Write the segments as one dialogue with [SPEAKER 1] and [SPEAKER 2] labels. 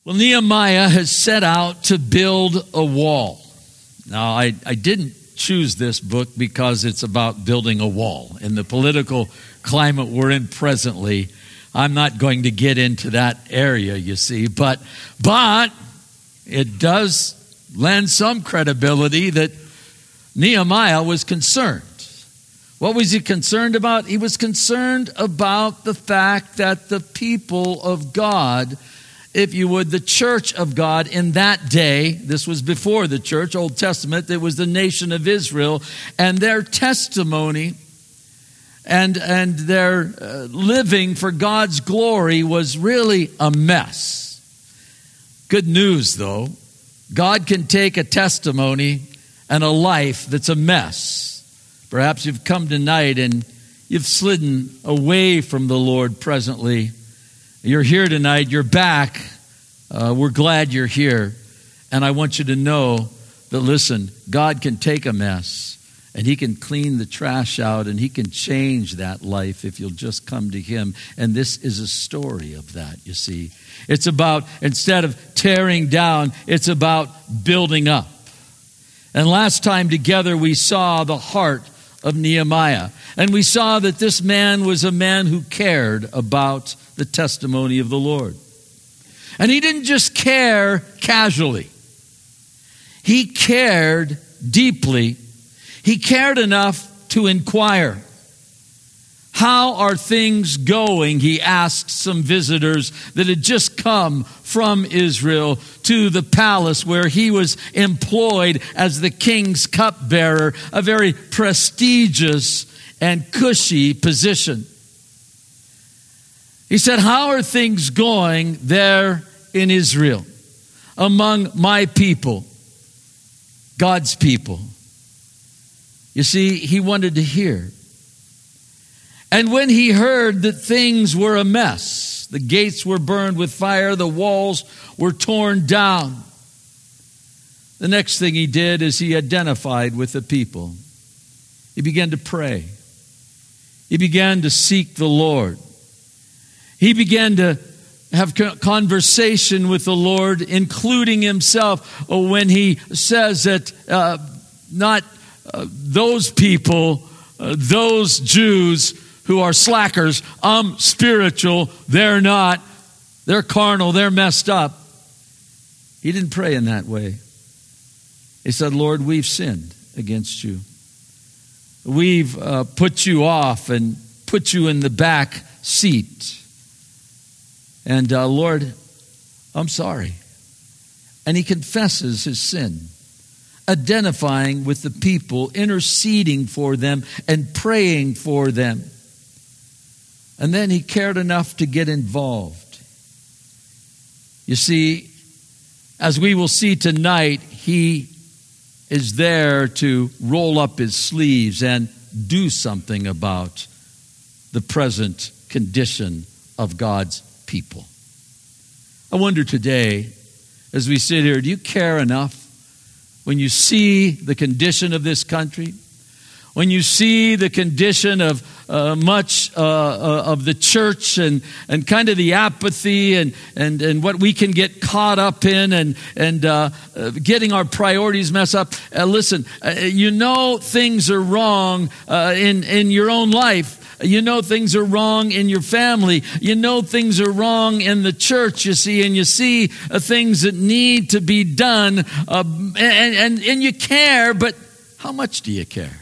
[SPEAKER 1] Well, Nehemiah has set out to build a wall. Now, I didn't choose this book because it's about building a wall. In the political climate we're in presently, I'm not going to get into that area, you see. But it does lend some credibility that Nehemiah was concerned. What was he concerned about? He was concerned about the fact that the people of God, if you would, the church of God in that day, this was before the church, Old Testament, it was the nation of Israel, and their testimony and their living for God's glory was really a mess. Good news, though. God can take a testimony and a life that's a mess. Perhaps you've come tonight and you've slidden away from the Lord presently. You're here tonight. You're back. We're glad you're here. And I want you to know that, listen, God can take a mess and He can clean the trash out and He can change that life if you'll just come to Him. And this is a story of that, you see. It's about, instead of tearing down, it's about building up. And last time together we saw the heart of Nehemiah. And we saw that this man was a man who cared about the testimony of the Lord. And he didn't just care casually. He cared deeply. He cared enough to inquire. How are things going? He asked some visitors that had just come from Israel to the palace where he was employed as the king's cupbearer, a very prestigious and cushy position. He said, how are things going there in Israel among my people, God's people? You see, he wanted to hear. And when he heard that things were a mess, the gates were burned with fire, the walls were torn down, the next thing he did is he identified with the people. He began to pray. He began to seek the Lord. He began to have conversation with the Lord, including himself, when he says that not those people, those Jews who are slackers, I'm spiritual, they're not, they're carnal, they're messed up. He didn't pray in that way. He said, Lord, we've sinned against you. We've put you off and put you in the back seat. And Lord, I'm sorry. And he confesses his sin, identifying with the people, interceding for them and praying for them. And then he cared enough to get involved. You see, as we will see tonight, he is there to roll up his sleeves and do something about the present condition of God's people. I wonder today, as we sit here, do you care enough when you see the condition of this country? When you see the condition of much of the church and kind of the apathy and what we can get caught up in and getting our priorities messed up. Listen, you know things are wrong in your own life. You know things are wrong in your family. You know things are wrong in the church, you see, and you see things that need to be done. And you care, but how much do you care?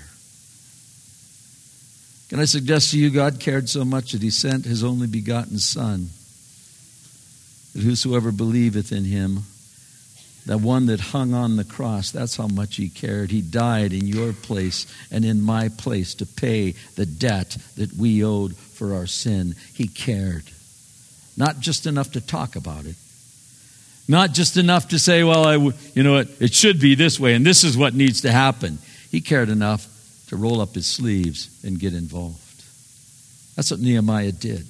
[SPEAKER 1] Can I suggest to you, God cared so much that He sent His only begotten Son, that whosoever believeth in Him, that one that hung on the cross, that's how much He cared. He died in your place and in my place to pay the debt that we owed for our sin. He cared. Not just enough to talk about it. Not just enough to say, well, it should be this way and this is what needs to happen. He cared enough to roll up his sleeves and get involved. That's what Nehemiah did.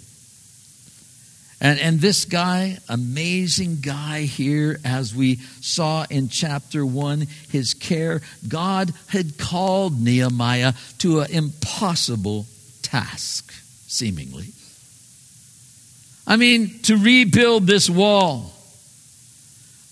[SPEAKER 1] And this guy, amazing guy here, as we saw in chapter 1, his care, God had called Nehemiah to an impossible task, seemingly. I mean, to rebuild this wall.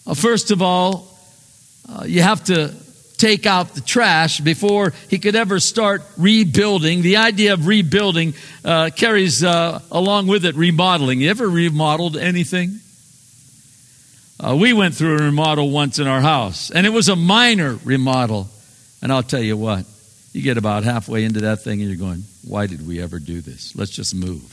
[SPEAKER 1] First of all, you have to take out the trash before he could ever start rebuilding. The idea of rebuilding carries along with it remodeling. You ever remodeled anything? We went through a remodel once in our house, and it was a minor remodel. And I'll tell you what, you get about halfway into that thing and you're going, why did we ever do this? Let's just move.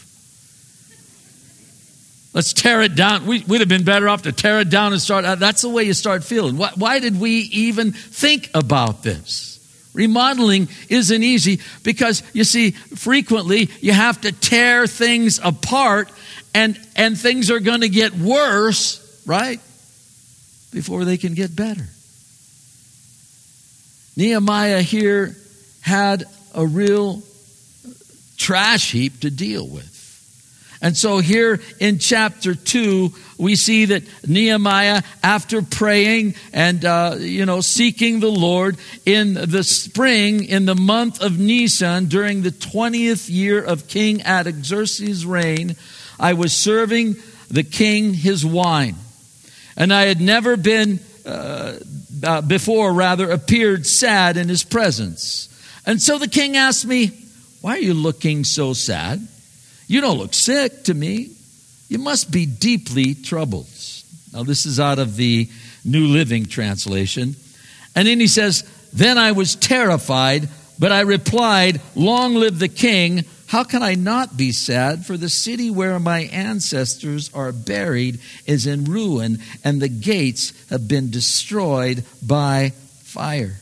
[SPEAKER 1] Let's tear it down. We'd have been better off to tear it down and start. That's the way you start feeling. Why did we even think about this? Remodeling isn't easy because, you see, frequently you have to tear things apart and things are going to get worse, right? Before they can get better. Nehemiah here had a real trash heap to deal with. And so here in chapter 2, we see that Nehemiah, after praying and, seeking the Lord in the spring, in the month of Nisan, during the 20th year of King Artaxerxes' reign, I was serving the king his wine. And I had never been appeared sad in his presence. And so the king asked me, why are you looking so sad? You don't look sick to me. You must be deeply troubled. Now, this is out of the New Living Translation. And then he says, then I was terrified, but I replied, long live the king. How can I not be sad? For the city where my ancestors are buried is in ruin, and the gates have been destroyed by fire.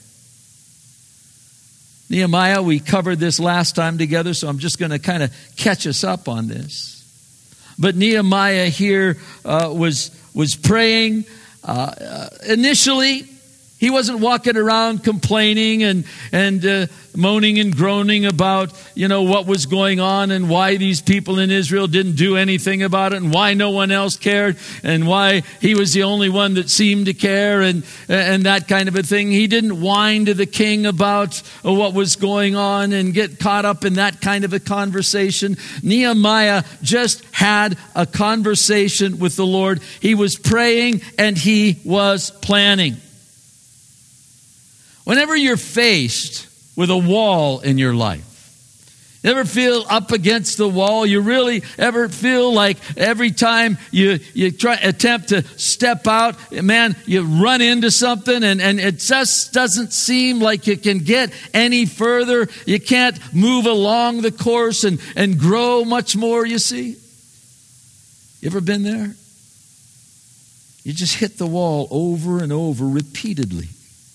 [SPEAKER 1] Nehemiah, we covered this last time together, so I'm just going to kind of catch us up on this. But Nehemiah here was praying. Initially, he wasn't walking around complaining and moaning and groaning about, what was going on and why these people in Israel didn't do anything about it and why no one else cared and why he was the only one that seemed to care and that kind of a thing. He didn't whine to the king about what was going on and get caught up in that kind of a conversation. Nehemiah just had a conversation with the Lord. He was praying and he was planning. Whenever you're faced with a wall in your life, you ever feel up against the wall? You really ever feel like every time you attempt to step out, man, you run into something and it just doesn't seem like you can get any further. You can't move along the course and grow much more, you see? You ever been there? You just hit the wall over and over repeatedly.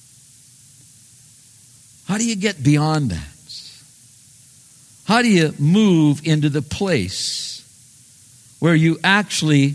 [SPEAKER 1] How do you get beyond that? How do you move into the place where you actually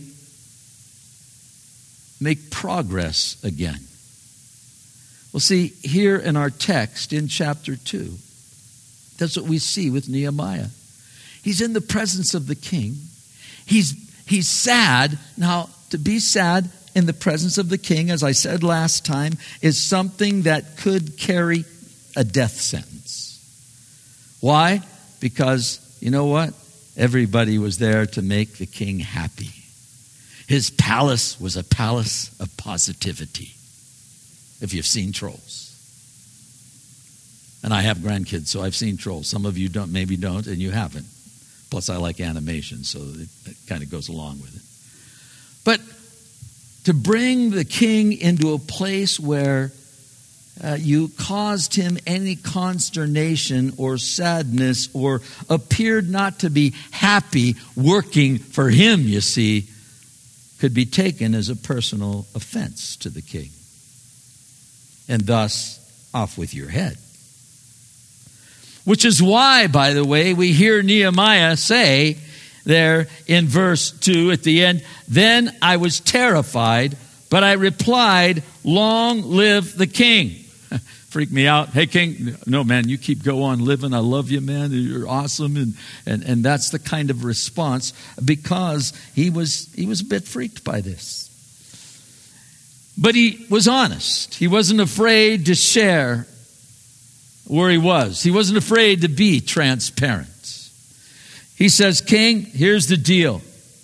[SPEAKER 1] make progress again? Well, see, here in our text in chapter 2, that's what we see with Nehemiah. He's in the presence of the king. He's sad. Now, to be sad in the presence of the king, as I said last time, is something that could carry a death sentence. Why? Because, you know what? Everybody was there to make the king happy. His palace was a palace of positivity, if you've seen Trolls. And I have grandkids, so I've seen Trolls. Some of you maybe don't, and you haven't. Plus, I like animation, so it kind of goes along with it. But to bring the king into a place where you caused him any consternation or sadness or appeared not to be happy working for him, you see, could be taken as a personal offense to the king. And thus, off with your head. Which is why, by the way, we hear Nehemiah say there in verse 2 at the end, then I was terrified, but I replied, long live the king. Freak me out. Hey, king, no, man, you keep go on living. I love you, man. You're awesome. And that's the kind of response because he was a bit freaked by this. But he was honest. He wasn't afraid to share where he was. He wasn't afraid to be transparent. He says, king, here's the deal.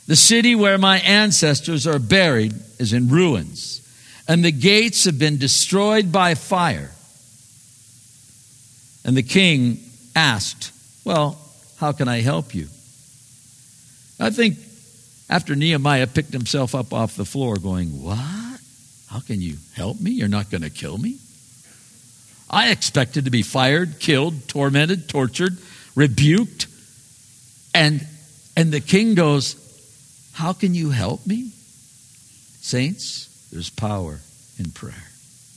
[SPEAKER 1] The city where my ancestors are buried is in ruins, and the gates have been destroyed by fire." And the king asked, "Well, how can I help you?" I think after Nehemiah picked himself up off the floor going, "What? How can you help me? You're not going to kill me?" I expected to be fired, killed, tormented, tortured, rebuked. And the king goes, "How can you help me?" Saints, there's power in prayer.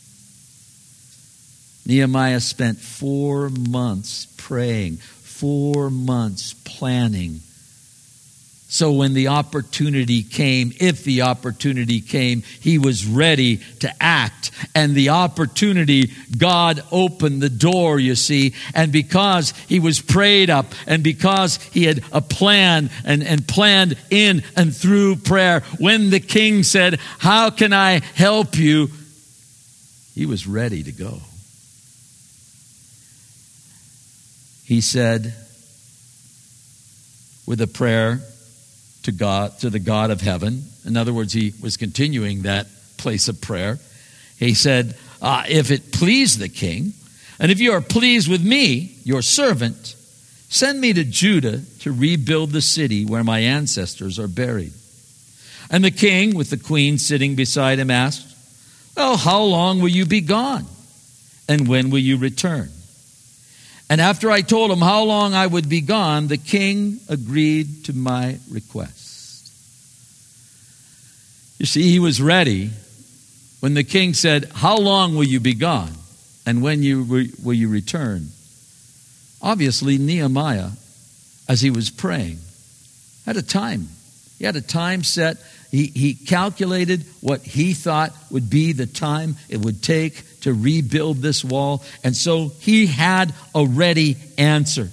[SPEAKER 1] Nehemiah spent 4 months praying, 4 months planning. So when the opportunity came, if the opportunity came, he was ready to act. And the opportunity, God opened the door, you see. And because he was prayed up, and because he had a plan and planned in and through prayer, when the king said, "How can I help you?" he was ready to go. He said, with a prayer to God, to the God of heaven. In other words, he was continuing that place of prayer. He said, "If it please the king, and if you are pleased with me, your servant, send me to Judah to rebuild the city where my ancestors are buried." And the king, with the queen sitting beside him, asked, "Well, how long will you be gone? And when will you return?" And after I told him how long I would be gone, the king agreed to my request. You see, he was ready when the king said, "How long will you be gone? And when will you return?" Obviously, Nehemiah, as he was praying, had a time. He had a time set. He calculated what he thought would be the time it would take to rebuild this wall. And so he had a ready answer.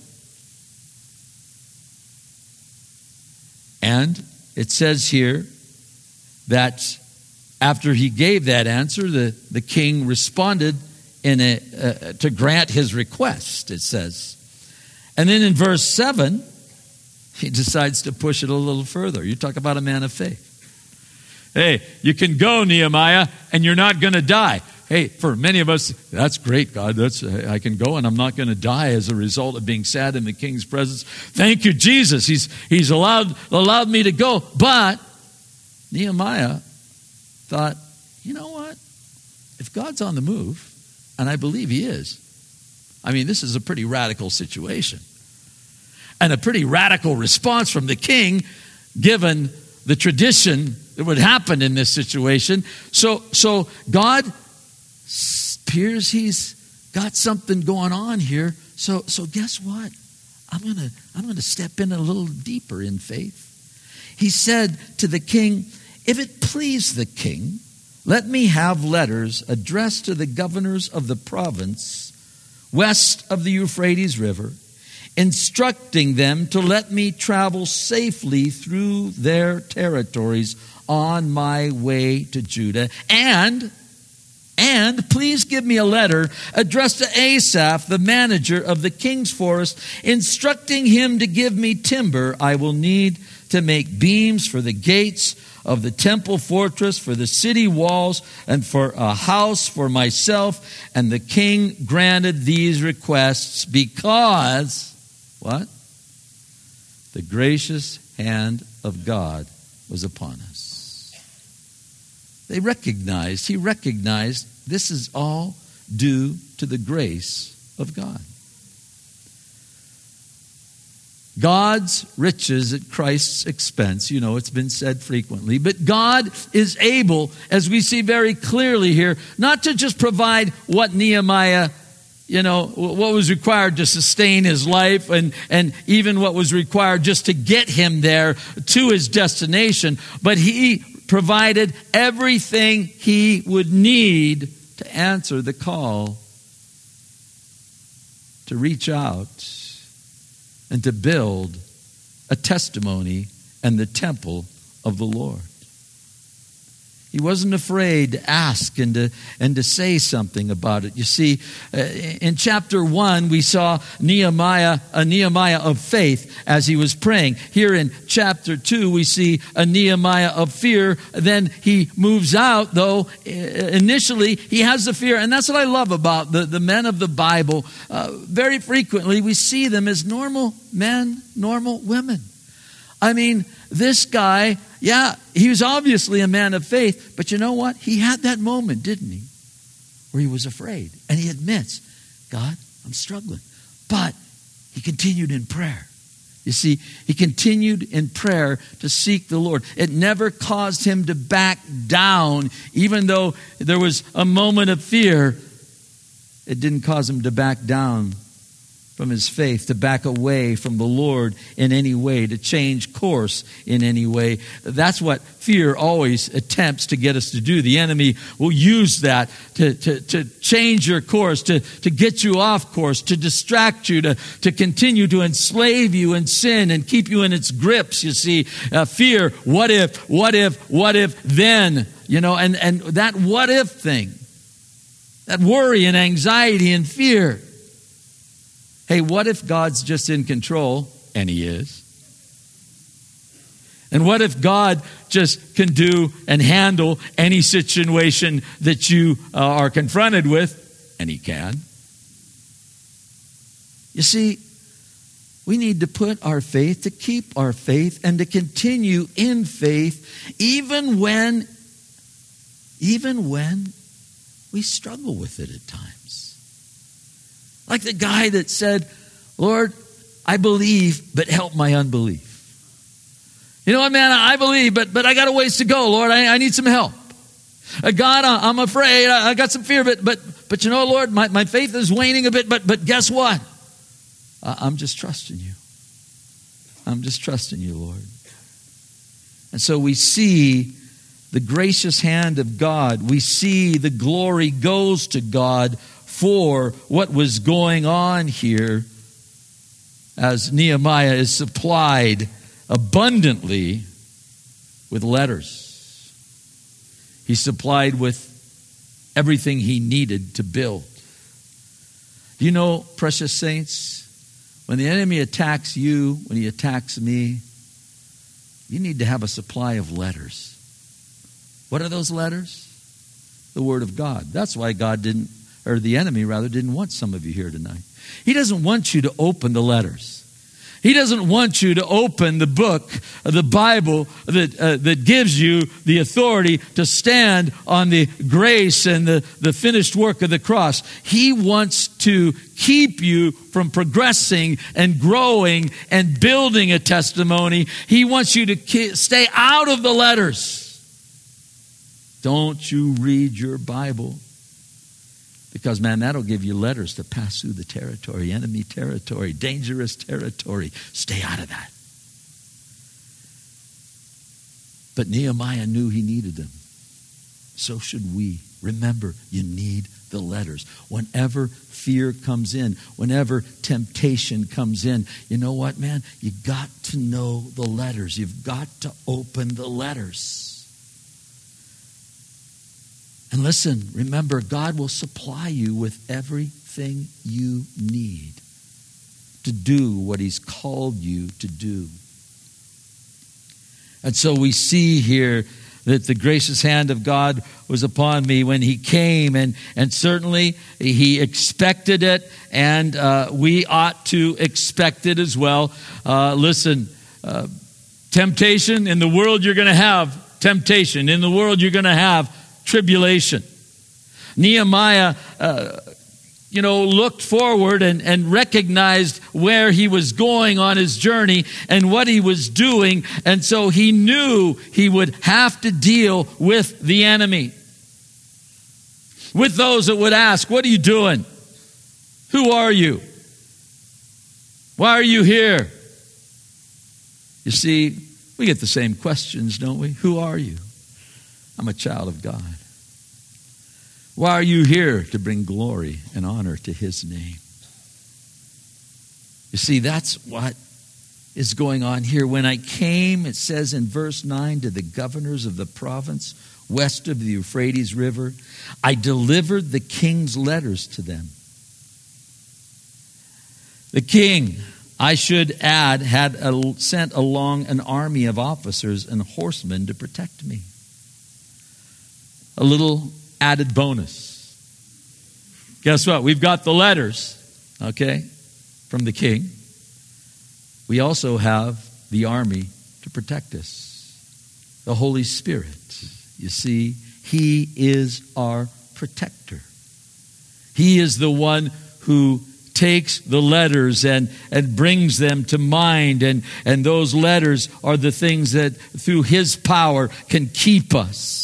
[SPEAKER 1] And it says here that after he gave that answer, the king responded to grant his request, it says. And then in verse 7, he decides to push it a little further. You talk about a man of faith. "Hey, you can go, Nehemiah, and you're not going to die." Hey, for many of us, that's great, God. I can go and I'm not going to die as a result of being sad in the king's presence. Thank you, Jesus. He's allowed me to go. But Nehemiah thought, you know what? If God's on the move, and I believe he is, I mean, this is a pretty radical situation. And a pretty radical response from the king, given the tradition that would happen in this situation. So God appears he's got something going on here. So guess what? I'm gonna step in a little deeper in faith. He said to the king, "If it please the king, let me have letters addressed to the governors of the province west of the Euphrates River, instructing them to let me travel safely through their territories on my way to Judah. And please give me a letter addressed to Asaph, the manager of the king's forest, instructing him to give me timber I will need to make beams for the gates of the temple fortress, for the city walls, and for a house for myself." And the king granted these requests because, what? The gracious hand of God was upon us. He recognized this is all due to the grace of God. God's riches at Christ's expense. You know, it's been said frequently. But God is able, as we see very clearly here, not to just provide what Nehemiah, what was required to sustain his life and even what was required just to get him there to his destination, but he provided everything he would need to answer the call to reach out and to build a testimony and the temple of the Lord. He wasn't afraid to ask and to say something about it. You see, in chapter 1, we saw a Nehemiah of faith as he was praying. Here in chapter 2, we see a Nehemiah of fear. Then he moves out, though initially he has the fear. And that's what I love about the men of the Bible. Very frequently, we see them as normal men, normal women. I mean, this guy, yeah, he was obviously a man of faith, but you know what? He had that moment, didn't he? Where he was afraid. And he admits, God, I'm struggling. But he continued in prayer. You see, he continued in prayer to seek the Lord. It never caused him to back down, even though there was a moment of fear. It didn't cause him to back down from his faith, to back away from the Lord in any way, to change course in any way. That's what fear always attempts to get us to do. The enemy will use that to change your course, to get you off course, to distract you, to continue to enslave you in sin and keep you in its grips, you see. Fear, what if, then, you know, and that what if thing, that worry and anxiety and fear. Hey, what if God's just in control? And he is. And what if God just can do and handle any situation that you are confronted with? And he can. You see, we need to put our faith, to keep our faith, and to continue in faith, even when we struggle with it at times. Like the guy that said, Lord, I believe, but help my unbelief. You know what, man, I believe, but I got a ways to go, Lord. I need some help. God, I'm afraid. I got some fear, but you know, Lord, my faith is waning a bit, but guess what? I'm just trusting you. I'm just trusting you, Lord. And so we see the gracious hand of God. We see the glory goes to God for what was going on here as Nehemiah is supplied abundantly with letters. He's supplied with everything he needed to build. Do you know, precious saints, when the enemy attacks you, when he attacks me, you need to have a supply of letters. What are those letters? The Word of God. That's why the enemy didn't want some of you here tonight. He doesn't want you to open the letters. He doesn't want you to open the book of the Bible that gives you the authority to stand on the grace and the finished work of the cross. He wants to keep you from progressing and growing and building a testimony. He wants you to stay out of the letters. Don't you read your Bible. Because, man, that'll give you letters to pass through the territory, enemy territory, dangerous territory. Stay out of that. But Nehemiah knew he needed them. So should we. Remember, you need the letters. Whenever fear comes in, whenever temptation comes in, you know what, man? You got to know the letters. You've got to open the letters. And listen, remember, God will supply you with everything you need to do what He's called you to do. And so we see here that the gracious hand of God was upon me when He came, and certainly He expected it, and we ought to expect it as well. Listen, temptation in the world, you're going to have temptation. In the world, you're going to have tribulation. Nehemiah, looked forward and recognized where he was going on his journey and what he was doing. And so he knew he would have to deal with the enemy. With those that would ask, what are you doing? Who are you? Why are you here? You see, we get the same questions, don't we? Who are you? I'm a child of God. Why are you here? To bring glory and honor to His name. You see, that's what is going on here. When I came, it says in verse 9, to the governors of the province west of the Euphrates River. I delivered the king's letters to them. The king, I should add, had sent along an army of officers and horsemen to protect me. A little added bonus. Guess what? We've got the letters, okay, from the king. We also have the army to protect us. The Holy Spirit. You see, He is our protector. He is the one who takes the letters and brings them to mind. And those letters are the things that through His power can keep us.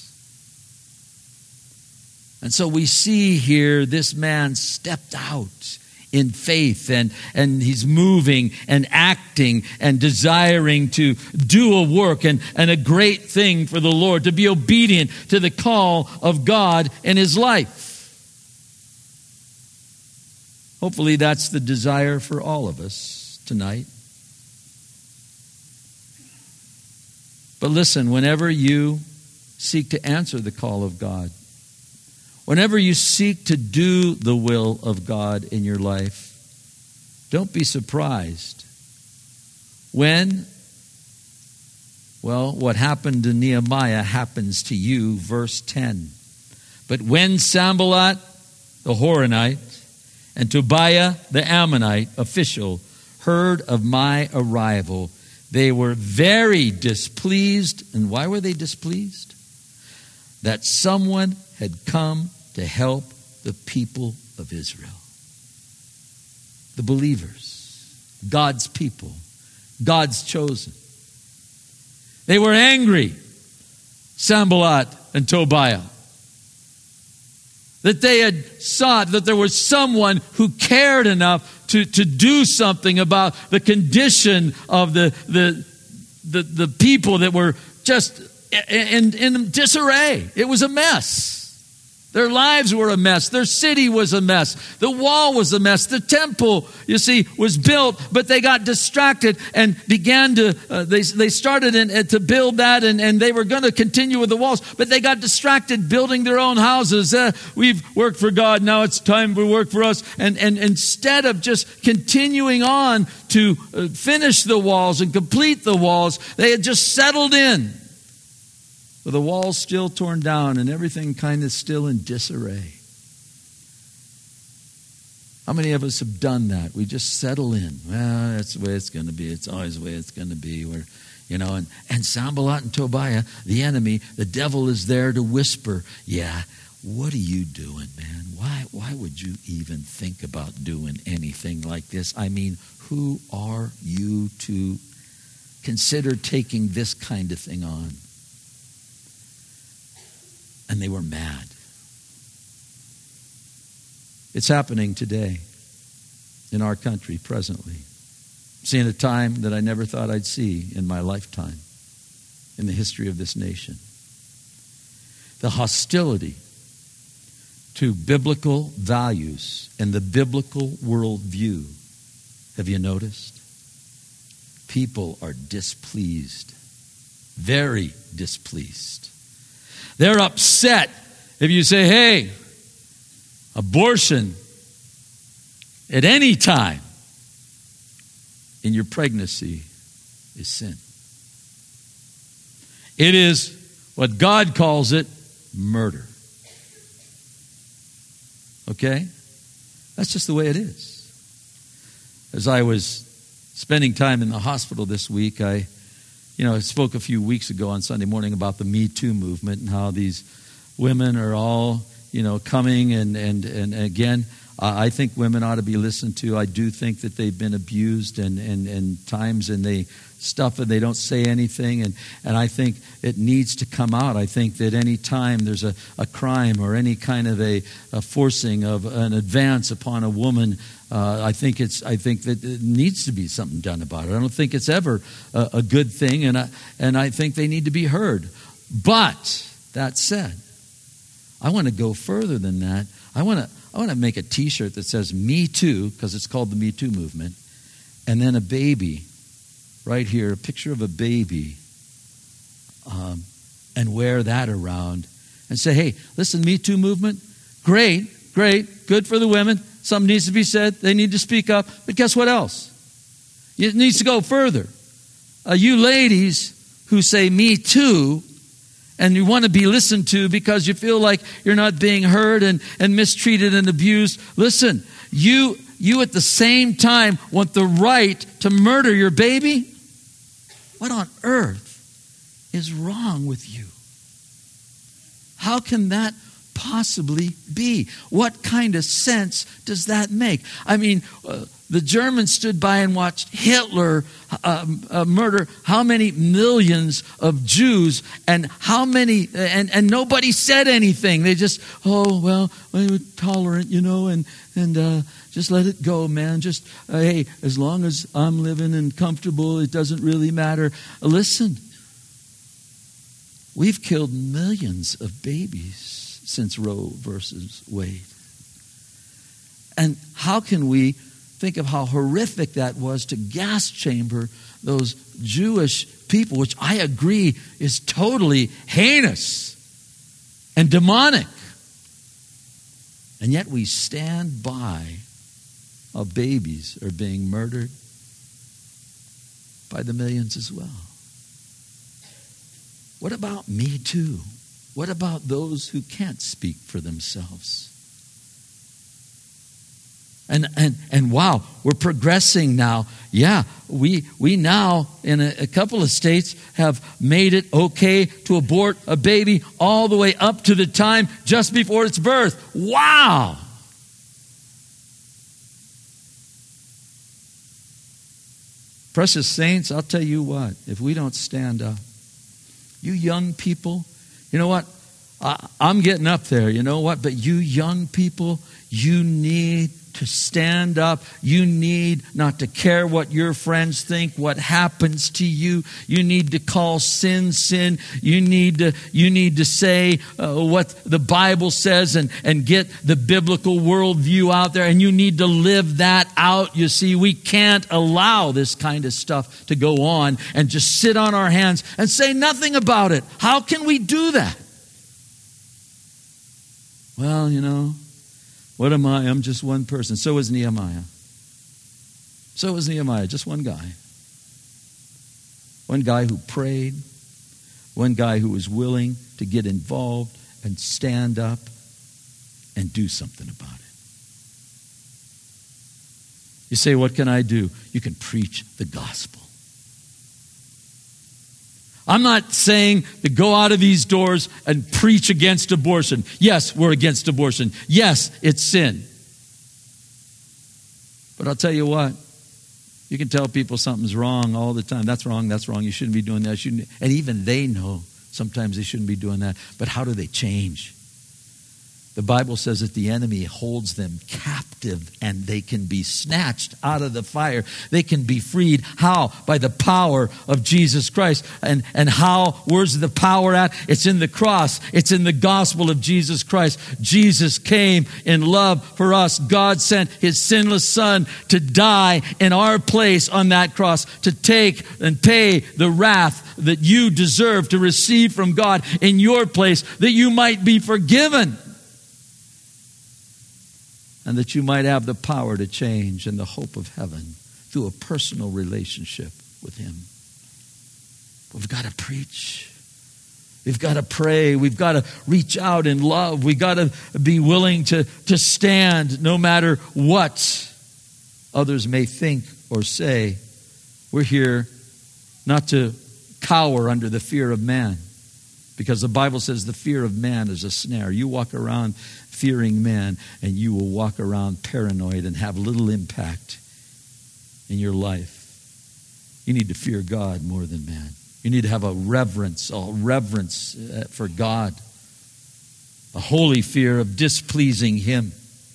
[SPEAKER 1] And so we see here this man stepped out in faith and he's moving and acting and desiring to do a work and a great thing for the Lord, to be obedient to the call of God in his life. Hopefully that's the desire for all of us tonight. But listen, whenever you seek to answer the call of God, whenever you seek to do the will of God in your life, don't be surprised when, well, what happened to Nehemiah happens to you. Verse 10. But when Sanballat the Horonite and Tobiah the Ammonite official heard of my arrival, they were very displeased. And why were they displeased? That someone had come to help the people of Israel. The believers, God's people, God's chosen. They were angry, Sanballat and Tobiah, that they had sought, that there was someone who cared enough to do something about the condition of the people that were just in disarray. It was a mess. Their lives were a mess. Their city was a mess. The wall was a mess. The temple, you see, was built, but they got distracted and began to, they started to build that, and they were going to continue with the walls, but they got distracted building their own houses. We've worked for God, now it's time to work for us. And instead of just continuing on to finish the walls and complete the walls, they had just settled in. With the walls still torn down and everything kind of still in disarray. How many of us have done that? We just settle in. Well, that's the way it's going to be. It's always the way it's going to be. And Sanballat and Tobiah, the enemy, the devil is there to whisper, yeah, what are you doing, man? Why would you even think about doing anything like this? I mean, who are you to consider taking this kind of thing on? And they were mad. It's happening today in our country presently. Seeing a time that I never thought I'd see in my lifetime in the history of this nation. The hostility to biblical values and the biblical worldview. Have you noticed? People are displeased. Very displeased. They're upset if you say, hey, abortion at any time in your pregnancy is sin. It is what God calls it, murder. Okay? That's just the way it is. As I was spending time in the hospital this week, I spoke a few weeks ago on Sunday morning about the Me Too movement and how these women are all, coming and again, I think women ought to be listened to. I do think that they've been abused and times and they don't say anything and I think it needs to come out. I think that any time there's a crime or any kind of a forcing of an advance upon a woman, I think that it needs to be something done about it. I don't think it's ever a good thing, and I think they need to be heard. But that said, I want to go further than that. I want to make a T-shirt that says "Me Too" because it's called the Me Too movement, and then a baby, right here, a picture of a baby and wear that around and say, hey, listen, Me Too movement, great, good for the women. Something needs to be said. They need to speak up. But guess what else? It needs to go further. You ladies who say Me Too, and you want to be listened to because you feel like you're not being heard and mistreated and abused, listen, you at the same time want the right to murder your baby? What on earth is wrong with you? How can that possibly be? What kind of sense does that make? I mean, the Germans stood by and watched Hitler murder how many millions of Jews, and how many, and nobody said anything. They just, we're tolerant, and just let it go, man. Just, hey, as long as I'm living and comfortable, it doesn't really matter. Listen, we've killed millions of babies since Roe versus Wade. And how can we think of how horrific that was to gas chamber those Jewish people, which I agree is totally heinous and demonic. And yet we stand by while babies are being murdered by the millions as well. What about Me Too? What about those who can't speak for themselves? And wow, we're progressing now. Yeah, we now in a couple of states have made it okay to abort a baby all the way up to the time just before its birth. Wow! Precious saints, I'll tell you what, if we don't stand up, you young people, you know what? I'm getting up there, you know what? But you young people, you need to stand up. You need not to care what your friends think, what happens to you. You need to call sin, sin. You need to say what the Bible says and get the biblical worldview out there. And you need to live that out. You see, we can't allow this kind of stuff to go on and just sit on our hands and say nothing about it. How can we do that? Well, you know, what am I? I'm just one person. So is Nehemiah. So was Nehemiah, just one guy. One guy who prayed. One guy who was willing to get involved and stand up and do something about it. You say, what can I do? You can preach the gospel. I'm not saying to go out of these doors and preach against abortion. Yes, we're against abortion. Yes, it's sin. But I'll tell you what, you can tell people something's wrong all the time. That's wrong, you shouldn't be doing that. And even they know sometimes they shouldn't be doing that. But how do they change? The Bible says that the enemy holds them captive and they can be snatched out of the fire. They can be freed. How? By the power of Jesus Christ. And how? Where's the power at? It's in the cross. It's in the gospel of Jesus Christ. Jesus came in love for us. God sent his sinless son to die in our place on that cross, to take and pay the wrath that you deserve to receive from God in your place, that you might be forgiven. And that you might have the power to change and the hope of heaven through a personal relationship with him. We've got to preach. We've got to pray. We've got to reach out in love. We've got to be willing to stand no matter what others may think or say. We're here not to cower under the fear of man, because the Bible says the fear of man is a snare. You walk around fearing man, and you will walk around paranoid and have little impact in your life. You need to fear God more than man. You need to have a reverence for God, a holy fear of displeasing him.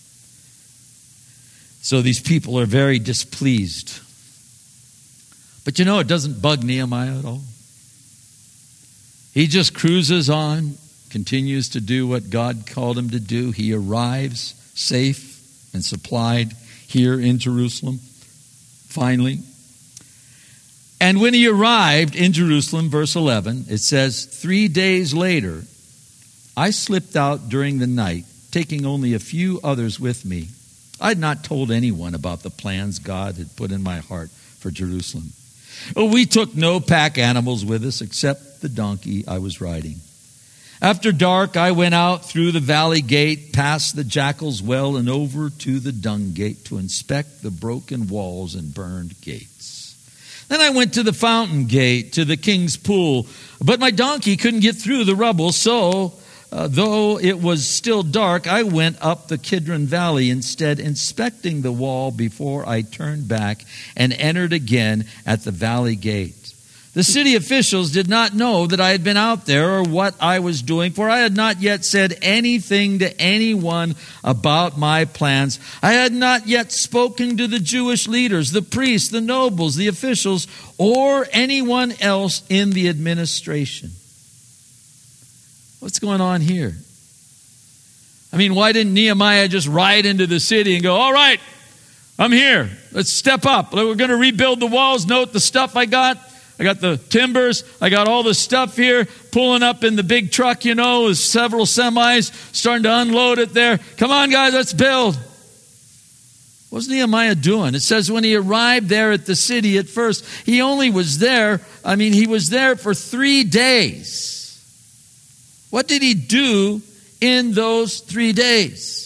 [SPEAKER 1] So these people are very displeased. But you know, it doesn't bug Nehemiah at all. He just cruises on, continues to do what God called him to do. He arrives safe and supplied here in Jerusalem, finally. And when he arrived in Jerusalem, verse 11, it says, 3 days later, I slipped out during the night, taking only a few others with me. I had not told anyone about the plans God had put in my heart for Jerusalem. We took no pack animals with us except the donkey I was riding. After dark, I went out through the valley gate, past the jackal's well, and over to the dung gate to inspect the broken walls and burned gates. Then I went to the fountain gate, to the king's pool, but my donkey couldn't get through the rubble, so though it was still dark, I went up the Kidron Valley instead, inspecting the wall before I turned back and entered again at the valley gate. The city officials did not know that I had been out there or what I was doing, for I had not yet said anything to anyone about my plans. I had not yet spoken to the Jewish leaders, the priests, the nobles, the officials, or anyone else in the administration. What's going on here? I mean, why didn't Nehemiah just ride into the city and go, all right, I'm here. Let's step up. We're going to rebuild the walls. Note the stuff I got. I got the timbers. I got all the stuff here, pulling up in the big truck, with several semis, starting to unload it there. Come on, guys, let's build. What's Nehemiah doing? It says when he arrived there at the city at first, he only was there, he was there for 3 days. What did he do in those 3 days?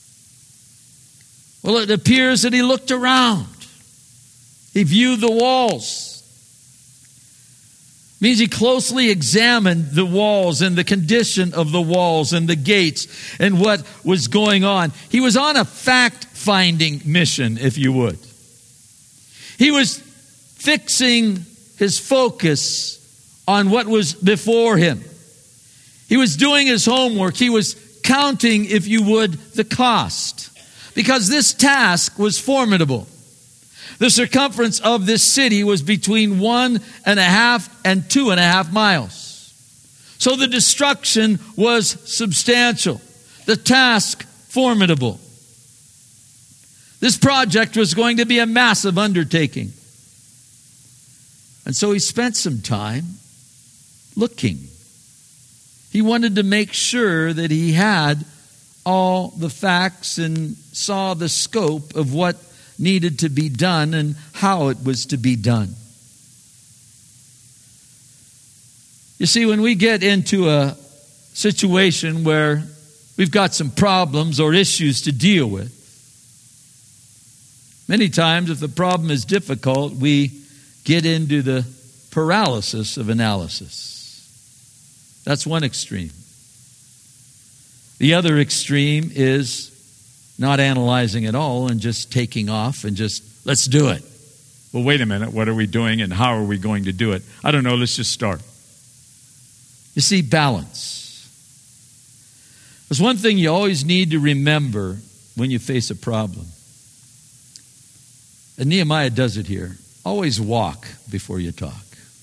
[SPEAKER 1] Well, it appears that he looked around. He viewed the walls. It means he closely examined the walls and the condition of the walls and the gates and what was going on. He was on a fact-finding mission, if you would. He was fixing his focus on what was before him. He was doing his homework. He was counting, if you would, the cost. Because this task was formidable. The circumference of this city was between 1.5 and 2.5 miles. So the destruction was substantial. The task formidable. This project was going to be a massive undertaking. And so he spent some time looking. He wanted to make sure that he had all the facts and saw the scope of what needed to be done and how it was to be done. You see, when we get into a situation where we've got some problems or issues to deal with, many times if the problem is difficult, we get into the paralysis of analysis. That's one extreme. The other extreme is not analyzing at all and just taking off and just, let's do it. Well, wait a minute. What are we doing and how are we going to do it? I don't know. Let's just start. You see, balance. There's one thing you always need to remember when you face a problem. And Nehemiah does it here. Always walk before you talk.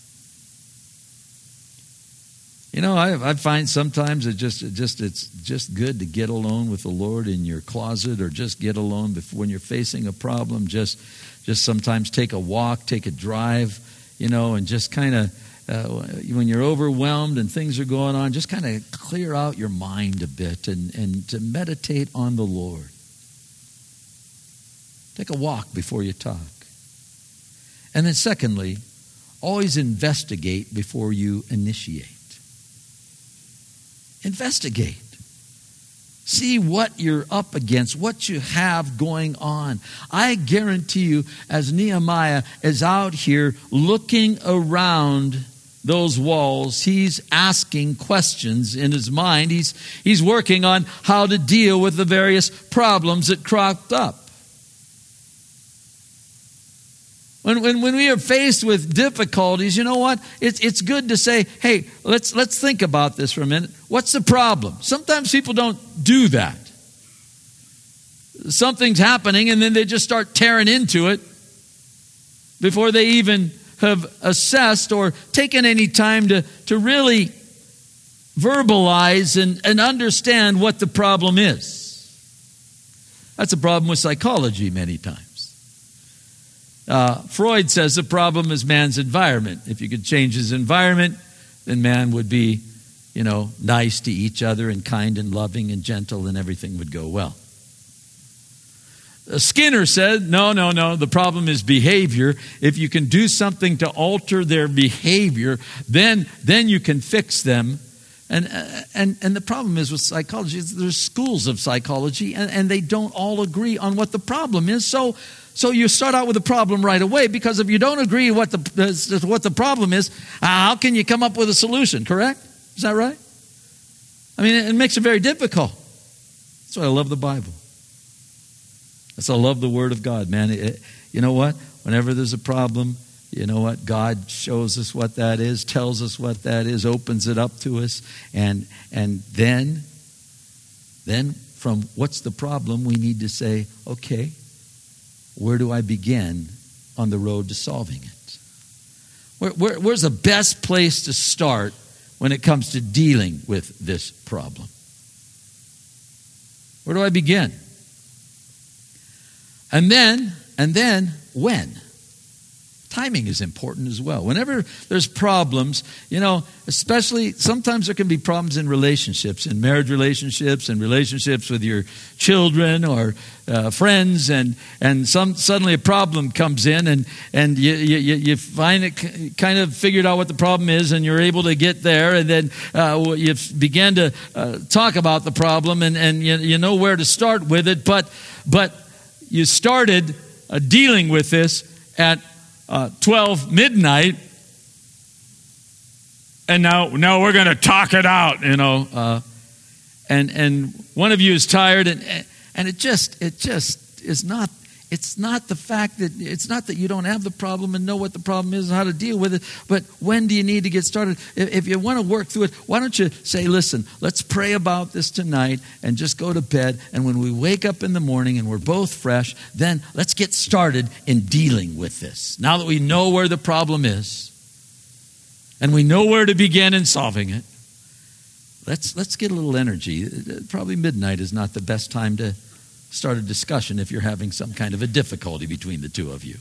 [SPEAKER 1] I find sometimes it's just good to get alone with the Lord in your closet, or just get alone when you're facing a problem. Just sometimes take a walk, take a drive, and just kind of when you're overwhelmed and things are going on, just kind of clear out your mind a bit and to meditate on the Lord. Take a walk before you talk. And then secondly, always investigate before you initiate. Investigate. See what you're up against, what you have going on. I guarantee you, as Nehemiah is out here looking around those walls, he's asking questions in his mind. He's working on how to deal with the various problems that cropped up. When we are faced with difficulties, you know what? It's good to say, hey, let's think about this for a minute. What's the problem? Sometimes people don't do that. Something's happening and then they just start tearing into it before they even have assessed or taken any time to really verbalize and understand what the problem is. That's a problem with psychology many times. Freud says the problem is man's environment. If you could change his environment, then man would be, nice to each other and kind and loving and gentle, and everything would go well. Skinner said, no, the problem is behavior. If you can do something to alter their behavior, then you can fix them. And the problem is with psychology, there's schools of psychology, and they don't all agree on what the problem is. So you start out with a problem right away, because if you don't agree what the problem is, how can you come up with a solution, correct? Is that right? I mean, it makes it very difficult. That's why I love the Bible. That's why I love the Word of God, man. You know what? Whenever there's a problem, you know what? God shows us what that is, tells us what that is, opens it up to us, and then from what's the problem, we need to say, okay, where do I begin on the road to solving it? Where's the best place to start when it comes to dealing with this problem? Where do I begin? And then when? Timing is important as well. Whenever there's problems, especially sometimes there can be problems in relationships, in marriage relationships, and relationships with your children or friends, and suddenly a problem comes in, and you find it kind of figured out what the problem is, and you're able to get there, and then you begin to talk about the problem, and you know where to start with it, but you started dealing with this at 12 midnight, and now we're going to talk it out, and one of you is tired, and it just is not. It's not the fact that it's not that you don't have the problem and know what the problem is and how to deal with it, but when do you need to get started? If you want to work through it, why don't you say, listen, let's pray about this tonight and just go to bed, and when we wake up in the morning and we're both fresh, then let's get started in dealing with this. Now that we know where the problem is and we know where to begin in solving it, let's get a little energy. Probably midnight is not the best time to start a discussion if you're having some kind of a difficulty between the two of you.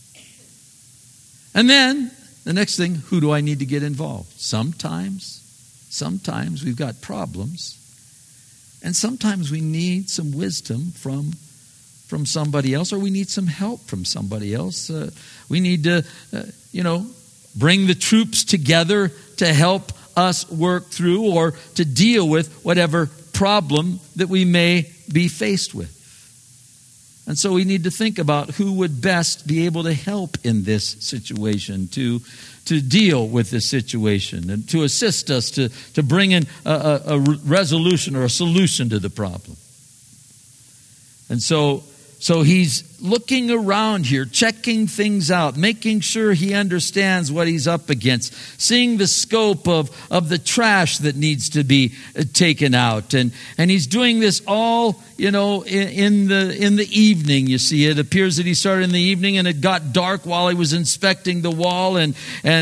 [SPEAKER 1] And then the next thing, who do I need to get involved? Sometimes we've got problems, and sometimes we need some wisdom from somebody else, or we need some help from somebody else. We need to bring the troops together to help us work through or to deal with whatever problem that we may be faced with. And so we need to think about who would best be able to help in this situation, to deal with this situation, and to assist us to bring in a resolution or a solution to the problem. And so he's looking around here, checking things out, making sure he understands what he's up against, seeing the scope of the trash that needs to be taken out. And he's doing this all, in the evening. You see, it appears that he started in the evening, and it got dark while he was inspecting the wall. And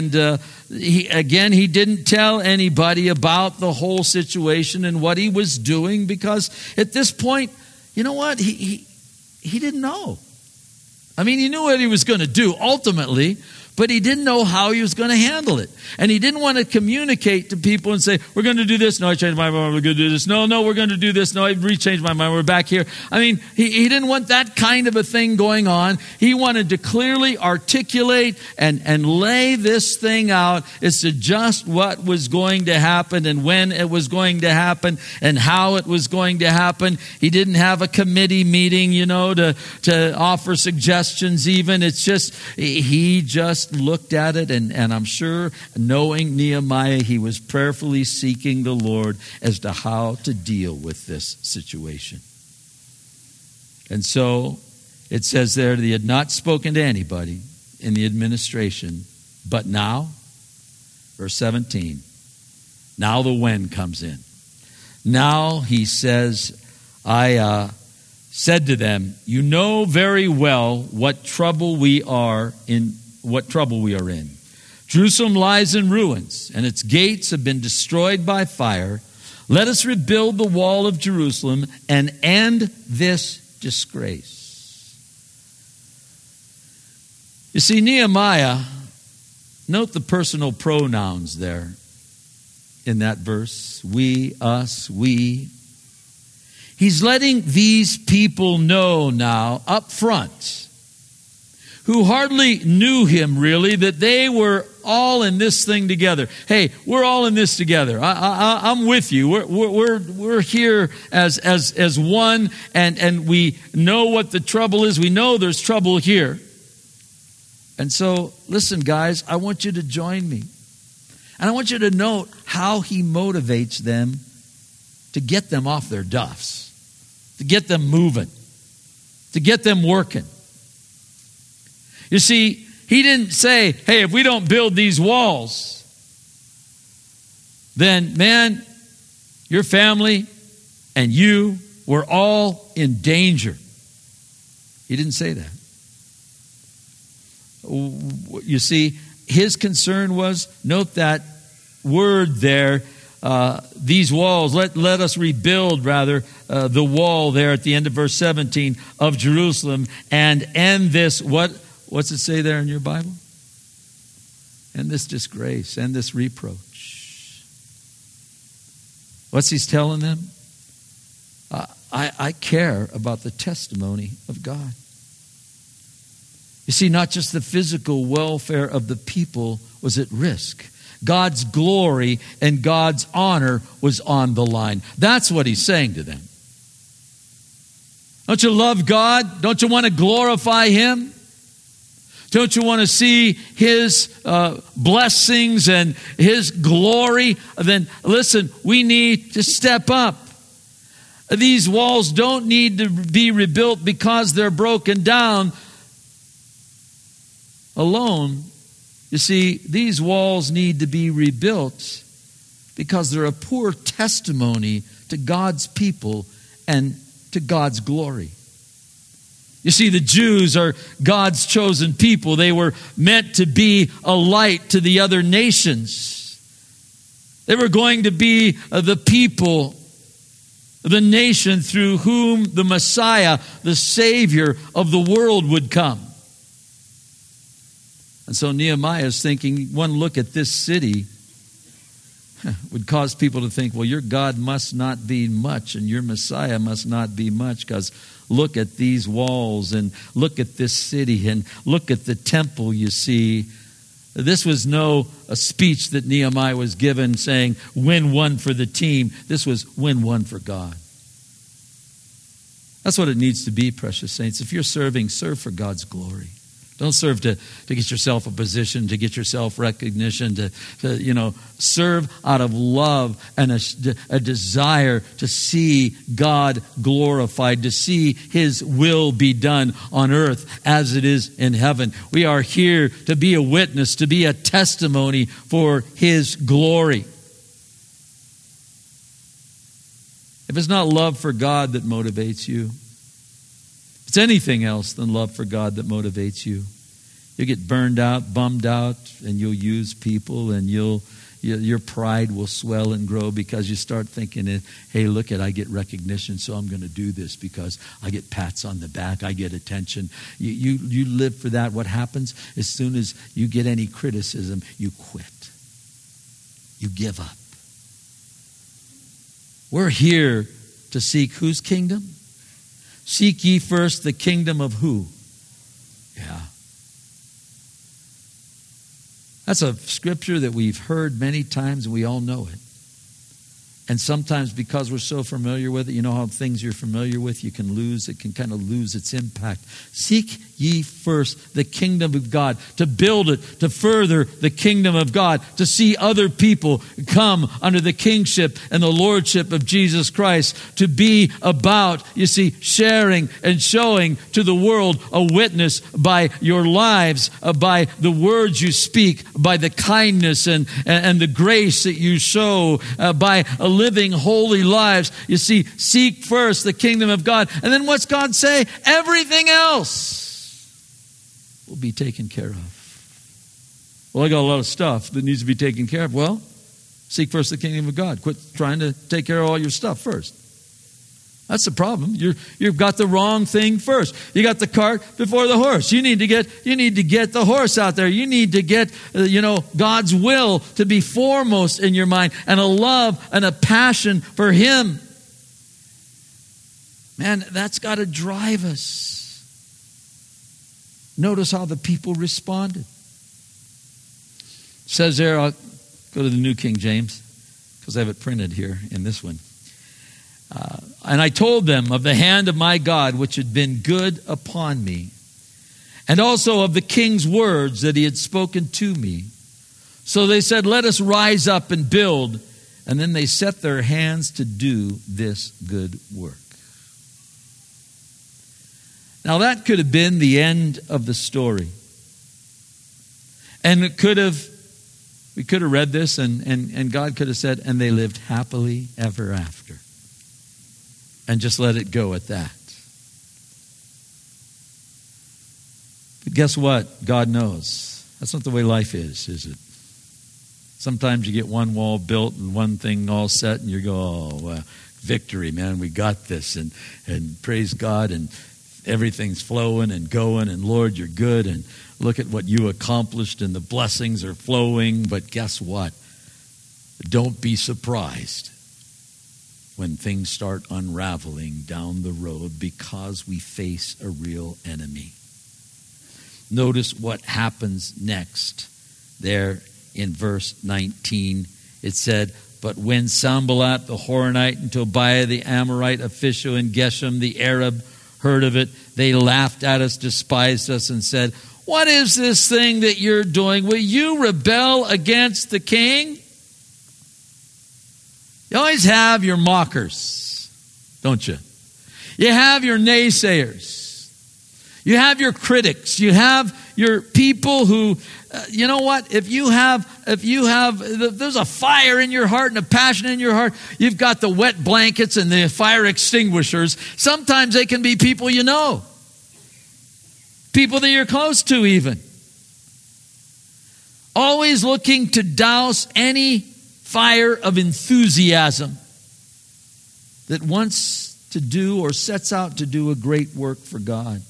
[SPEAKER 1] he didn't tell anybody about the whole situation and what he was doing, because at this point, you know what? He didn't know. I mean, he knew what he was going to do ultimately, but he didn't know how he was going to handle it. And he didn't want to communicate to people and say, we're going to do this. No, I changed my mind. We're going to do this. No, we're going to do this. No, I re-changed my mind. We're back here. I mean, he didn't want that kind of a thing going on. He wanted to clearly articulate and lay this thing out as to just what was going to happen and when it was going to happen and how it was going to happen. He didn't have a committee meeting, to offer suggestions even. It's just, he just looked at it, and I'm sure, knowing Nehemiah, he was prayerfully seeking the Lord as to how to deal with this situation. And so it says there that he had not spoken to anybody in the administration, but now, verse 17, now the when comes in. Now he says, I said to them, you know very well what trouble we are in. Jerusalem lies in ruins, and its gates have been destroyed by fire. Let us rebuild the wall of Jerusalem and end this disgrace. You see, Nehemiah, note the personal pronouns there in that verse. We, us, we. He's letting these people know now up front, who hardly knew him really, that they were all in this thing together. Hey, we're all in this together. I'm with you. We're here as one, and we know what the trouble is. We know there's trouble here. And so, listen, guys, I want you to join me. And I want you to note how he motivates them to get them off their duffs, to get them moving, to get them working. You see, he didn't say, hey, if we don't build these walls, then, man, your family and you were all in danger. He didn't say that. You see, his concern was, note that word there, these walls, let us rebuild, rather, the wall there at the end of verse 17 of Jerusalem and end this, what's it say there in your Bible? End this disgrace, end this reproach. What's he telling them? I care about the testimony of God. You see, not just the physical welfare of the people was at risk. God's glory and God's honor was on the line. That's what he's saying to them. Don't you love God? Don't you want to glorify him? Don't you want to see his blessings and his glory? Then listen, we need to step up. These walls don't need to be rebuilt because they're broken down alone. You see, these walls need to be rebuilt because they're a poor testimony to God's people and to God's glory. You see, the Jews are God's chosen people. They were meant to be a light to the other nations. They were going to be the people, the nation through whom the Messiah, the Savior of the world, would come. And so Nehemiah is thinking, one look at this city would cause people to think, well, your God must not be much and your Messiah must not be much, because look at these walls and look at this city and look at the temple, you see. This was no a speech that Nehemiah was given saying, win one for the team. This was win one for God. That's what it needs to be, precious saints. If you're serving, serve for God's glory. Don't serve to get yourself a position, to get yourself recognition, to serve out of love and a desire to see God glorified, to see his will be done on earth as it is in heaven. We are here to be a witness, to be a testimony for his glory. If it's not love for God that motivates you, it's anything else than love for God that motivates you, you'll get burned out, bummed out, and you'll use people, and your pride will swell and grow because you start thinking, hey, look I get recognition, so I'm going to do this because I get pats on the back, I get attention. You live for that. What happens as soon as you get any criticism, you quit. You give up. We're here to seek whose kingdom? Seek ye first the kingdom of who? Yeah. That's a scripture that we've heard many times and we all know it. And sometimes because we're so familiar with it, you know how things you're familiar with, it can kind of lose its impact. Seek ye first the kingdom of God, to build it, to further the kingdom of God, to see other people come under the kingship and the lordship of Jesus Christ, to be about, sharing and showing to the world a witness by your lives, by the words you speak, by the kindness and the grace that you show, by living holy lives. Seek first the kingdom of God. And then what's God say? Everything else will be taken care of. Well, I got a lot of stuff that needs to be taken care of. Well, seek first the kingdom of God. Quit trying to take care of all your stuff first. That's the problem. You've got the wrong thing first. You got the cart before the horse. You need to get the horse out there. You need to get God's will to be foremost in your mind, and a love and a passion for Him. Man, that's got to drive us. Notice how the people responded. It says there, I'll go to the New King James because I have it printed here in this one. And I told them of the hand of my God, which had been good upon me, and also of the king's words that he had spoken to me. So they said, let us rise up and build. And then they set their hands to do this good work. Now that could have been the end of the story. And we could have read this and God could have said, and they lived happily ever after. And just let it go at that. But guess what? God knows. That's not the way life is it? Sometimes you get one wall built and one thing all set and you go, victory, man, we got this. And praise God, and everything's flowing and going, and Lord, you're good, and look at what you accomplished, and the blessings are flowing. But guess what? Don't be surprised when things start unraveling down the road, because we face a real enemy. Notice what happens next. There in verse 19, it said, but when Sanballat the Horonite and Tobiah the Amorite official and Geshem the Arab heard of it, they laughed at us, despised us, and said, what is this thing that you're doing? Will you rebel against the king? You always have your mockers, don't you? You have your naysayers. You have your critics. You have your people who, you know what? If you have, there's a fire in your heart and a passion in your heart. You've got the wet blankets and the fire extinguishers. Sometimes they can be people you know. People that you're close to even. Always looking to douse any fire of enthusiasm that wants to do or sets out to do a great work for God.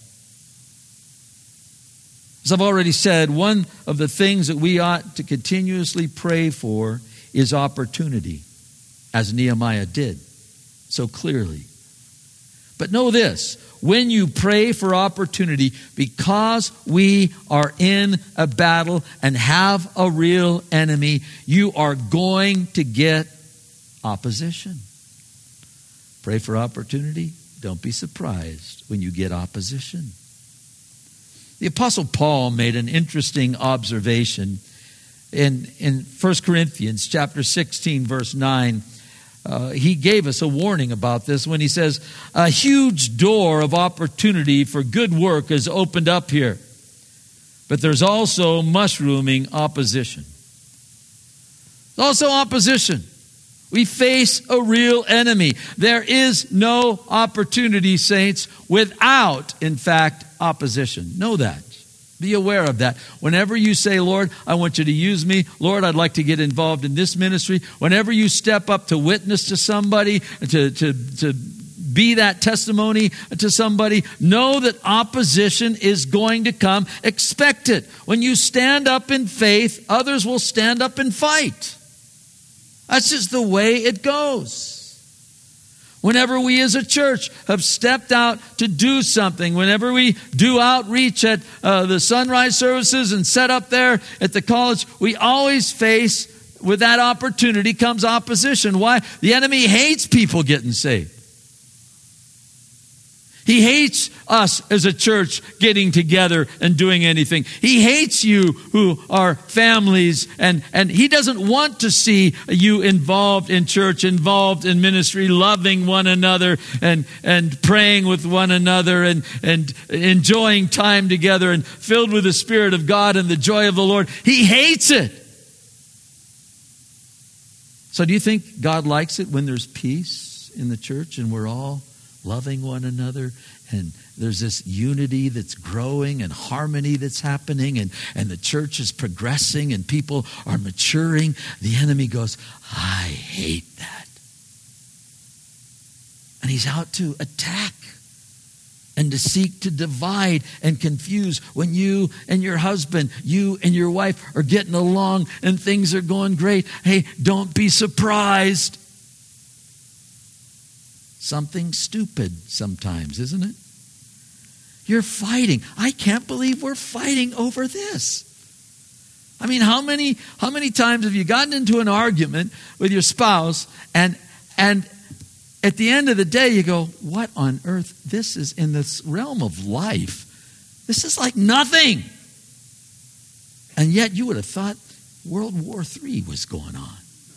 [SPEAKER 1] As I've already said, one of the things that we ought to continuously pray for is opportunity, as Nehemiah did so clearly. But know this, when you pray for opportunity, because we are in a battle and have a real enemy, you are going to get opposition. Pray for opportunity. Don't be surprised when you get opposition. The Apostle Paul made an interesting observation in 1 Corinthians chapter 16, verse 9. He gave us a warning about this when he says, a huge door of opportunity for good work is opened up here, but there's also mushrooming opposition. There's also opposition. We face a real enemy. There is no opportunity, saints, without, in fact, opposition. Know that. Be aware of that. Whenever you say, Lord, I want you to use me. Lord, I'd like to get involved in this ministry. Whenever you step up to witness to somebody, to be that testimony to somebody, know that opposition is going to come. Expect it. When you stand up in faith, others will stand up and fight. That's just the way it goes. Whenever we as a church have stepped out to do something, whenever we do outreach at the sunrise services and set up there at the college, we always face, with that opportunity comes opposition. Why? The enemy hates people getting saved. He hates us as a church getting together and doing anything. He hates you who are families, and he doesn't want to see you involved in church, involved in ministry, loving one another and praying with one another and enjoying time together and filled with the Spirit of God and the joy of the Lord. He hates it. So do you think God likes it when there's peace in the church and we're all loving one another, and there's this unity that's growing and harmony that's happening, and the church is progressing and people are maturing? The enemy goes, I hate that. And And he's out to attack and to seek to divide and confuse. When you and your husband, you and your wife are getting along and things are going great, hey, don't be surprised. Something stupid sometimes, isn't it? You're fighting. I can't believe we're fighting over this. I mean, how many times have you gotten into an argument with your spouse and at the end of the day you go, what on earth? This is in this realm of life. This is like nothing. And yet you would have thought World War III was going on.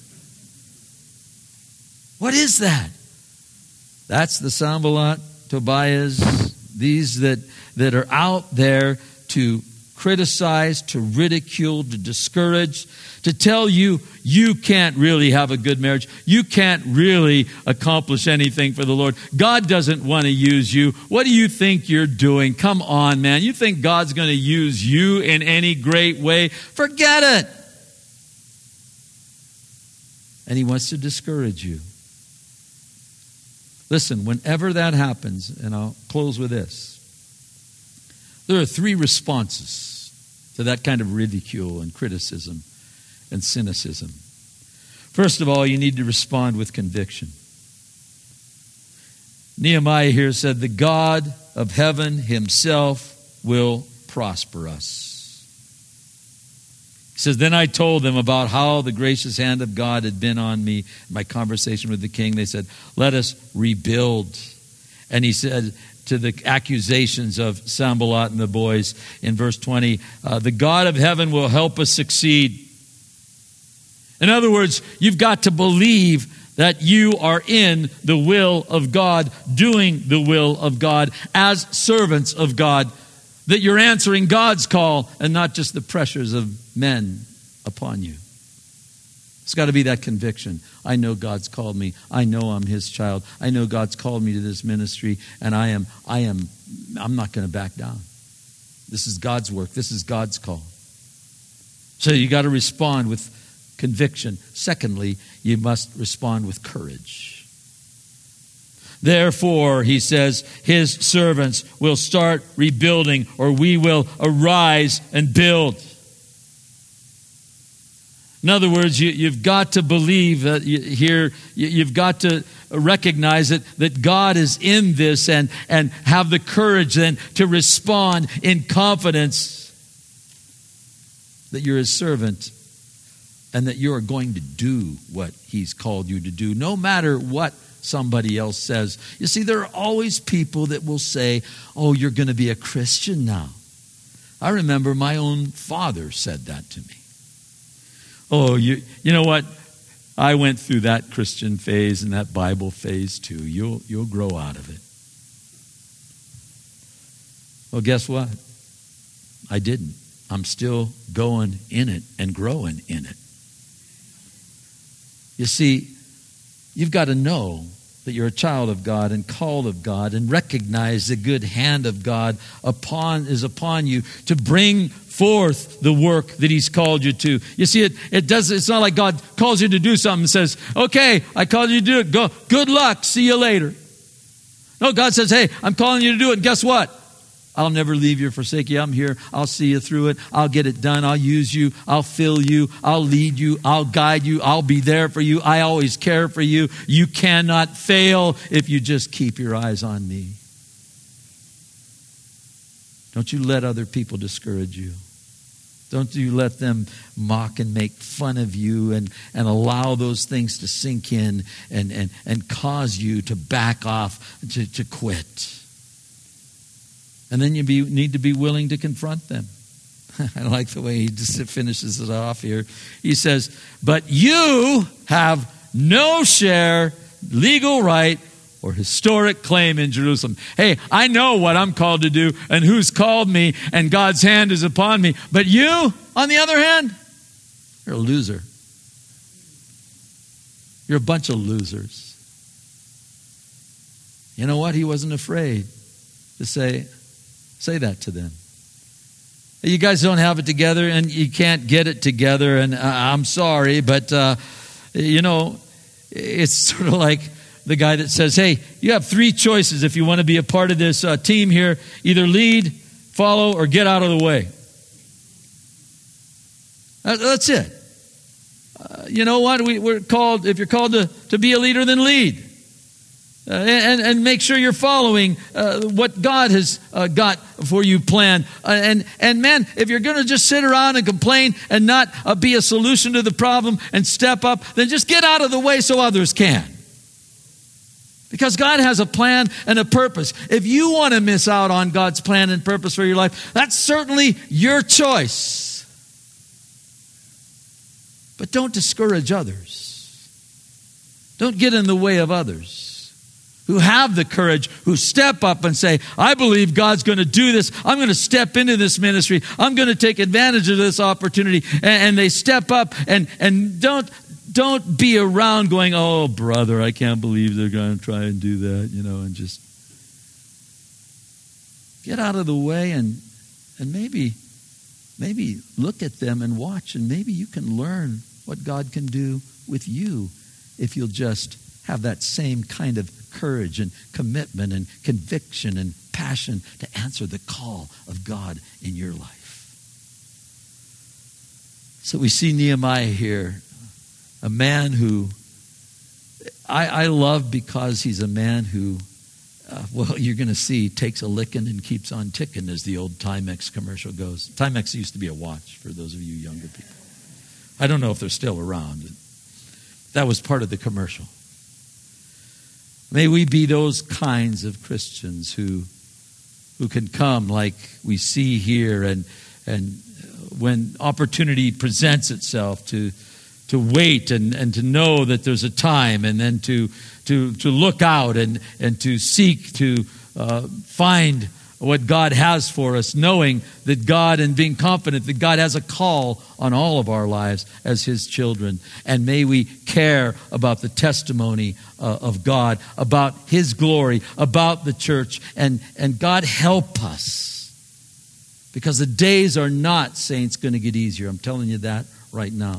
[SPEAKER 1] What is that? That's the Sanballat, Tobias, these that are out there to criticize, to ridicule, to discourage, to tell you you can't really have a good marriage. You can't really accomplish anything for the Lord. God doesn't want to use you. What do you think you're doing? Come on, man. You think God's going to use you in any great way? Forget it. And he wants to discourage you. Listen, whenever that happens, and I'll close with this, there are three responses to that kind of ridicule and criticism and cynicism. First of all, you need to respond with conviction. Nehemiah here said, the God of heaven himself will prosper us. He says, then I told them about how the gracious hand of God had been on me. In my conversation with the king, they said, let us rebuild. And he said to the accusations of Sanballat and the boys in verse 20, the God of heaven will help us succeed. In other words, you've got to believe that you are in the will of God, doing the will of God as servants of God, that you're answering God's call and not just the pressures of men upon you. It's got to be that conviction. I know God's called me. I know I'm his child. I know God's called me to this ministry, and I'm not going to back down. This is God's work. This is God's call. So you got to respond with conviction. Secondly, you must respond with courage. Therefore, he says, his servants will start rebuilding, or we will arise and build. In other words, you've got to believe that you've got to recognize that God is in this and have the courage then to respond in confidence that you're his servant and that you are going to do what he's called you to do, no matter what somebody else says. You see, there are always people that will say, oh, you're going to be a Christian now. I remember my own father said that to me. Oh, you know what? I went through that Christian phase and that Bible phase too. You'll grow out of it. Well, guess what? I didn't. I'm still going in it and growing in it. You see, you've got to know that you're a child of God and called of God, and recognize the good hand of God is upon you to bring forth the work that he's called you to. You see, it's not like God calls you to do something and says, okay, I called you to do it. Go, good luck, see you later. No, God says, hey, I'm calling you to do it. And guess what? I'll never leave you or forsake you. I'm here. I'll see you through it. I'll get it done. I'll use you. I'll fill you. I'll lead you. I'll guide you. I'll be there for you. I always care for you. You cannot fail if you just keep your eyes on me. Don't you let other people discourage you. Don't you let them mock and make fun of you and allow those things to sink in and cause you to back off, to quit. And then you need to be willing to confront them. I like the way he just finishes it off here. He says, but you have no share, legal right, or historic claim in Jerusalem. Hey, I know what I'm called to do and who's called me, and God's hand is upon me. But you, on the other hand, you're a loser. You're a bunch of losers. You know what? He wasn't afraid to say that to them. You guys don't have it together and you can't get it together, and I'm sorry, but it's sort of like the guy that says, hey, you have 3 choices if you want to be a part of this team here. Either lead, follow, or get out of the way. That's it. You know what? We're called, if you're called to be a leader, then lead. And make sure you're following what God has got for you planned. And man, if you're going to just sit around and complain and not be a solution to the problem and step up, then just get out of the way so others can. Because God has a plan and a purpose. If you want to miss out on God's plan and purpose for your life, that's certainly your choice. But don't discourage others. Don't get in the way of others who have the courage, who step up and say, I believe God's going to do this. I'm going to step into this ministry. I'm going to take advantage of this opportunity. And they step up and don't be around going, oh, brother, I can't believe they're going to try and do that, and just get out of the way and maybe look at them and watch, and maybe you can learn what God can do with you if you'll just have that same kind of courage and commitment and conviction and passion to answer the call of God in your life. So we see Nehemiah here, a man who I love because he's a man who, you're going to see, takes a licking and keeps on ticking, as the old Timex commercial goes. Timex used to be a watch, for those of you younger people. I don't know if they're still around. That was part of the commercial. May we be those kinds of Christians who can come like we see here, and when opportunity presents itself to wait and to know that there's a time, and then to look out and to seek to find what God has for us, knowing that God, and being confident that God has a call on all of our lives as His children. And may we care about the testimony of God, about His glory, about the church. And God help us, because the days are not, saints, going to get easier. I'm telling you that right now.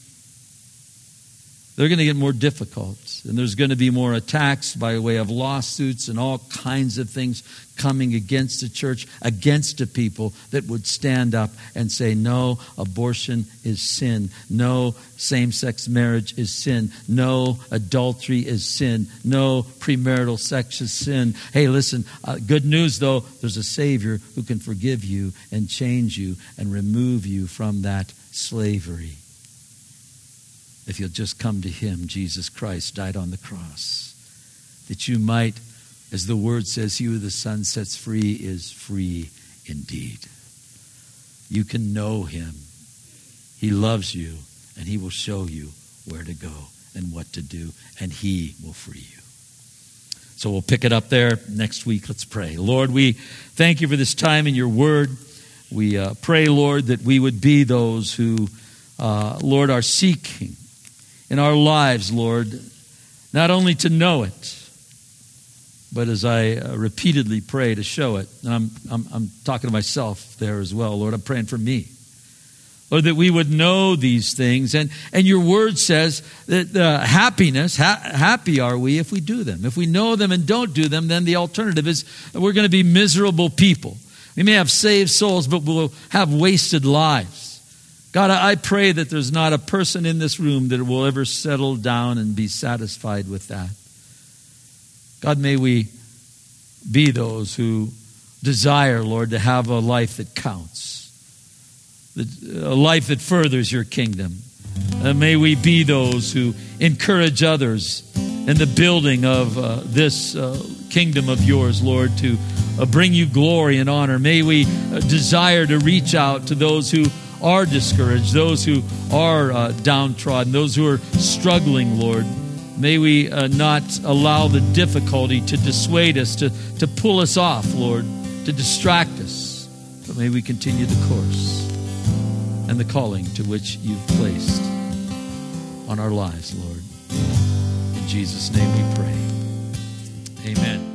[SPEAKER 1] They're going to get more difficult, and there's going to be more attacks by way of lawsuits and all kinds of things coming against the church, against the people that would stand up and say, no, abortion is sin. No, same-sex marriage is sin. No, adultery is sin. No, premarital sex is sin. Hey, listen, good news though, there's a Savior who can forgive you and change you and remove you from that slavery. If you'll just come to Him. Jesus Christ died on the cross, that you might, as the Word says, he who the Son sets free is free indeed. You can know Him. He loves you, and He will show you where to go and what to do, and He will free you. So we'll pick it up there next week. Let's pray. Lord, we thank you for this time in your Word. We pray, Lord, that we would be those who, Lord, are seeking in our lives, Lord, not only to know it, but as I repeatedly pray, to show it. And I'm talking to myself there as well, Lord. I'm praying for me, Lord, that we would know these things. And your word says that happy are we if we do them. If we know them and don't do them, then the alternative is we're going to be miserable people. We may have saved souls, but we'll have wasted lives. God, I pray that there's not a person in this room that will ever settle down and be satisfied with that. God, may we be those who desire, Lord, to have a life that counts, a life that furthers your kingdom. May we be those who encourage others in the building of this kingdom of yours, Lord, to bring you glory and honor. May we desire to reach out to those who are discouraged, those who are downtrodden, those who are struggling, Lord. May we not allow the difficulty to dissuade us, to pull us off, Lord, to distract us. But may we continue the course and the calling to which you've placed on our lives, Lord. In Jesus' name we pray. Amen.